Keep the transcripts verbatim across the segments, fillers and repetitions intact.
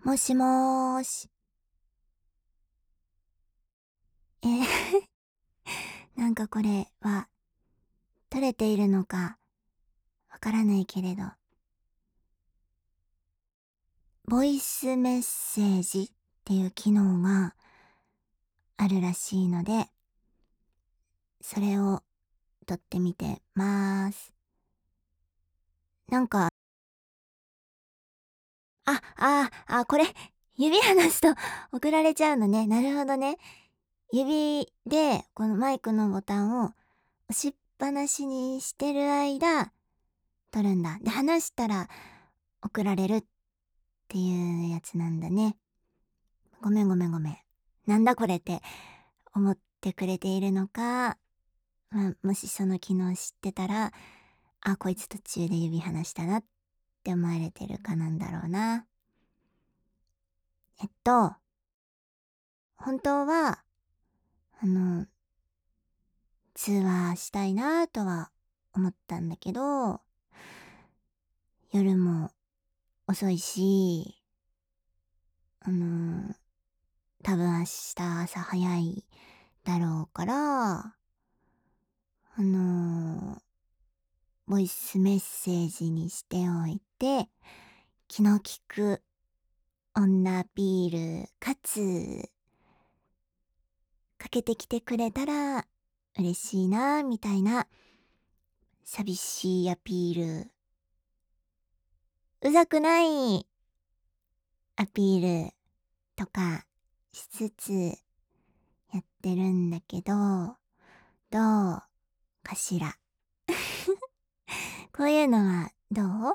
もしもーし。えーなんかこれは取れているのかわからないけれど、ボイスメッセージっていう機能があるらしいので、それを取ってみてまーす。なんか、あ、あ、あ、これ、指離すと送られちゃうのね。なるほどね。指でこのマイクのボタンを押しっぱなしにしてる間、取るんだ。で、離したら送られるっていうやつなんだね。ごめんごめんごめん。なんだこれって思ってくれているのか、まあ、もしその機能知ってたら、あ、こいつ途中で指離したなって思われてるかなんだろうな。えっと、本当は、あの、通話したいなとは思ったんだけど、夜も遅いし、あの、多分明日朝早いだろうから、あのボイスメッセージにしておいて、気の利く女アピールかつかけてきてくれたら嬉しいなみたいな寂しいアピール、うざくないアピールとかしつつやってるんだけど、どうかしら。こういうのはどう？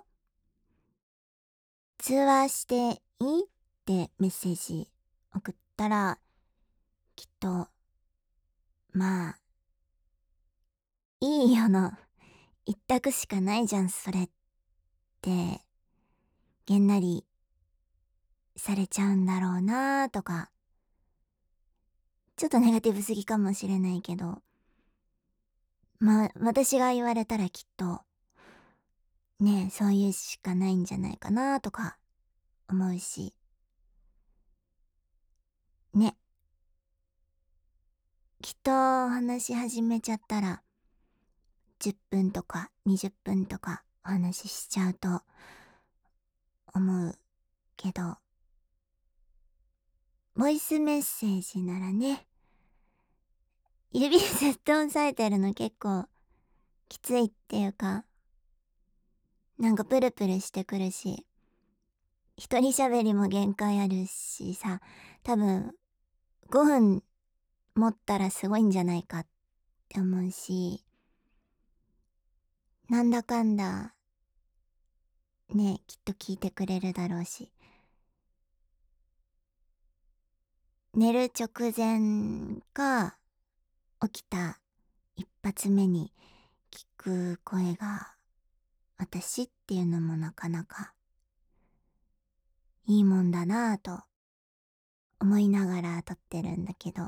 通話していいってメッセージ送ったら、きっとまあいいよの一択しかないじゃんそれってげんなりされちゃうんだろうなとか、ちょっとネガティブすぎかもしれないけど、まあ私が言われたらきっとね、そういうしかないんじゃないかなとか思うしね。きっと話し始めちゃったらじゅっぷんとかにじゅっぷんとかお話ししちゃうと思うけど、ボイスメッセージならね、指ずっと押さえてるの結構きついっていうか、なんかプルプルしてくるし、一人喋りも限界あるしさ、多分ごふん持ったらすごいんじゃないかって思うし、なんだかんだね、きっと聞いてくれるだろうし、寝る直前か起きた一発目に聞く声が私っていうのもなかなかいいもんだなぁと思いながら撮ってるんだけど、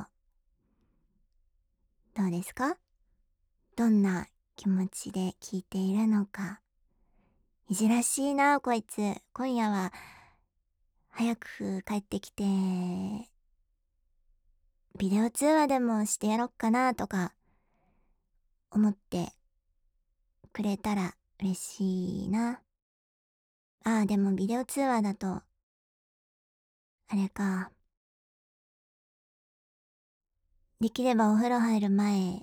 どうですか？どんな気持ちで聞いているのか。いじらしいなこいつ、今夜は早く帰ってきてビデオ通話でもしてやろっかなとか思ってくれたら嬉しいな。ああ、でもビデオ通話だとあれか、できればお風呂入る前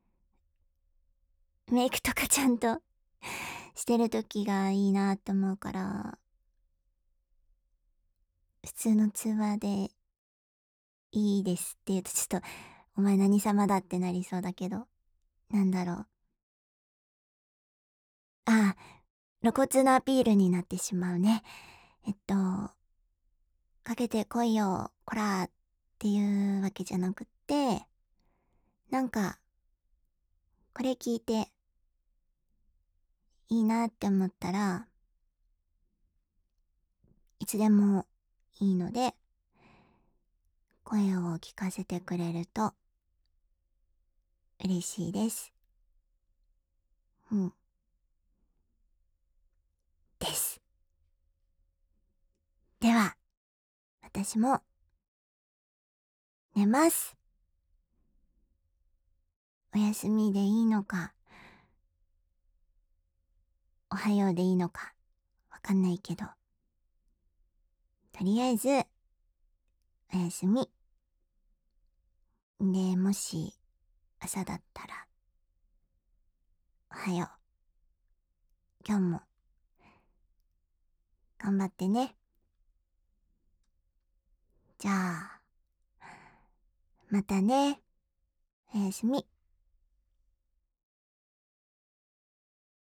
メイクとかちゃんとしてる時がいいなって思うから、普通の通話でいいですって言うとちょっとお前何様だってなりそうだけど、なんだろう、ああ、露骨なアピールになってしまうね。えっとかけてこいよこらっていうわけじゃなくって、なんかこれ聞いていいなって思ったらいつでもいいので声を聞かせてくれると嬉しいです。うん。です。では。 私も寝ます。お休みでいいのか、おはようでいいのか、わかんないけど、とりあえず、おやすみ。で、もし、朝だったら、おはよう。今日も、頑張ってね。じゃあ、またね。おやすみ。